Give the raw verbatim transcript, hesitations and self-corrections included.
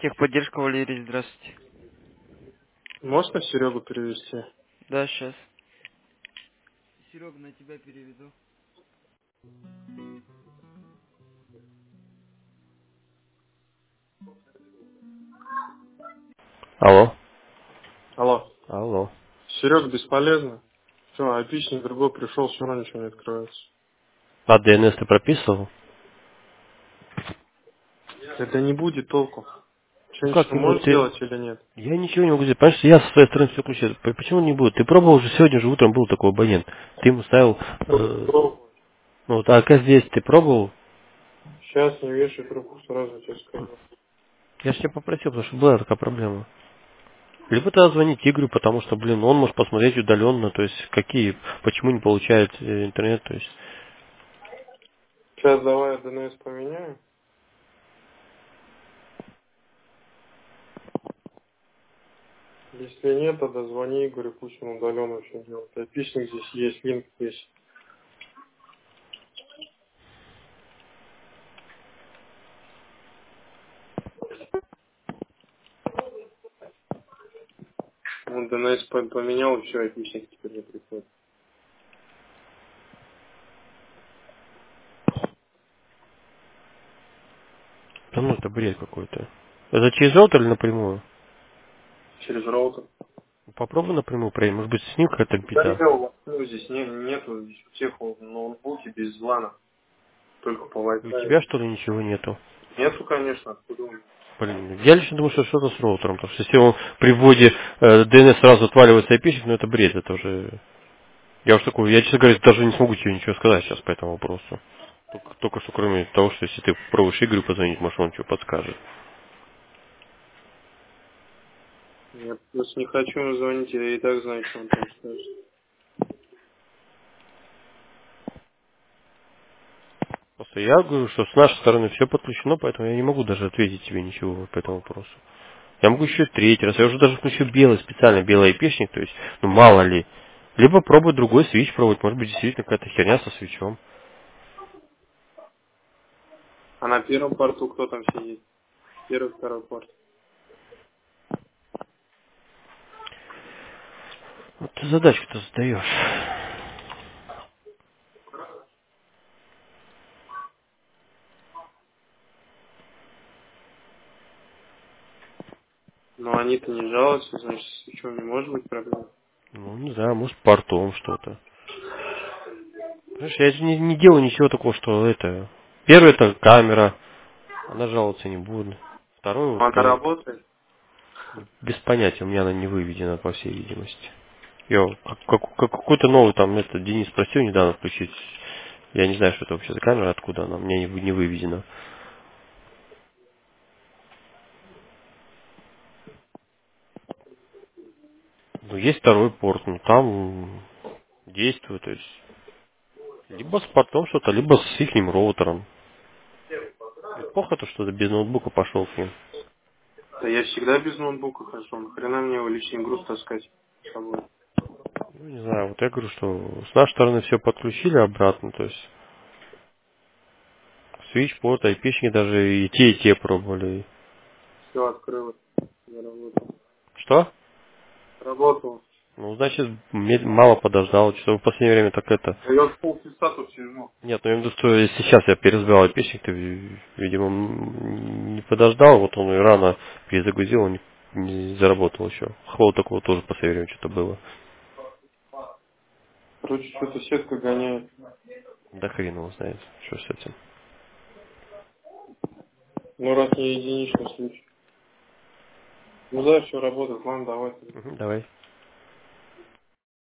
Техподдержка, Валерий, здравствуйте. Можно Серегу перевести? Да, сейчас. Серега, на тебя переведу. Алло. Алло. Алло. Серега, бесполезно. Все, опичник другой пришел, все равно ничего не открывается. А ди эн эс ты прописывал? Это не будет толку. Ну Что-нибудь как что не будет? можешь Ты... сделать или нет? Я ничего не могу сделать. Понимаешь, я со своей стороны все включаю. П- Почему не будет? Ты пробовал уже сегодня же утром был такой абонент. Ты ему ставил... э, Пробовать. Ну вот, а как здесь ты пробовал? Сейчас не вешай трубку, сразу тебе скажу. Я же тебя попросил, потому что была такая проблема. Либо тогда звонить Игорю, потому что, блин, он может посмотреть удаленно, то есть какие, почему не получает э, интернет, то есть... Сейчас давай ди эн эс поменяю. Если нет, тогда звони Игорю, пусть он удаленно все делает. Опичник здесь есть, линк есть. Он ди эн эс по- поменял, и все, опичник теперь не приходит. Да ну, это бред какой-то. Это через роутер или напрямую? Через роутер. Попробуй напрямую проверить. Может быть, с ним какая-то Да беда. не, у вас, ну, здесь не, нету, здесь у всех ноутбуки без звана, только по И у Wi-Fi. тебя, что ли, ничего нету? Нету, конечно, откуда у меня? Блин, я лично думаю, что что-то с роутером. Потому что если он при вводе э, ди эн эс сразу отваливается айпишник, ну это бред. Это уже... Я уж такой, я, честно говоря, даже не смогу тебе ничего сказать сейчас по этому вопросу. Только, только что кроме того, что если ты пробуешь Игорю позвонить, может он что подскажет. Я просто не хочу ему звонить, я и так знаю, что он там скажет. Просто я говорю, что с нашей стороны все подключено, поэтому я не могу даже ответить тебе ничего по этому вопросу. Я могу еще третий раз. Я уже даже включил белый, специально белый айпишник, то есть, ну мало ли. Либо пробуй другой свич пробовать. Может быть, действительно какая-то херня со свечом. А на первом порту кто там сидит? Первый, второй порт. Вот ты задачку-то задаешь. Но они-то не жалуются, значит, с свечом не может быть проблем. Ну, не знаю, может, портом что-то. Понимаешь, я же не, не делаю ничего такого, что это... Первый это камера. Она жаловаться не будет. Второй вот Но она сказать, работает. без понятия, у меня она не выведена, по всей видимости. Я как, как- как- какой-то новый там, это, Денис просил недавно включить. Я не знаю, что это вообще за камера, откуда она, у меня не, вы- не выведена. Ну, есть второй порт, ну там действует, то есть либо с портом что-то, либо с их роутером. Это плохо то, что ты без ноутбука пошел к ним. Да я всегда без ноутбука хожу. Нахрена мне его лишний груз таскать с собой? Ну, не знаю, вот я говорю, что с нашей стороны все подключили обратно, то есть свич, порт, айпишники даже и те, и те пробовали. Все открылось. Я работал. Что? Работал. Ну, значит, мед- мало подождал, что в последнее время так это... А я полчаса тут сижу. Нет, ну я имею в виду, что если сейчас я перезабрал айпишник, ты, ви- видимо, м, не подождал, вот он и рано перезагрузил, он не, не заработал еще. Хлоу такого тоже в последнее время что-то было. Короче, что-то сетка гоняет. Да хрен его знает, что с этим. Ну, раз не единичный случай. Ну да, все работает. Ладно, давай. Мгм, давай.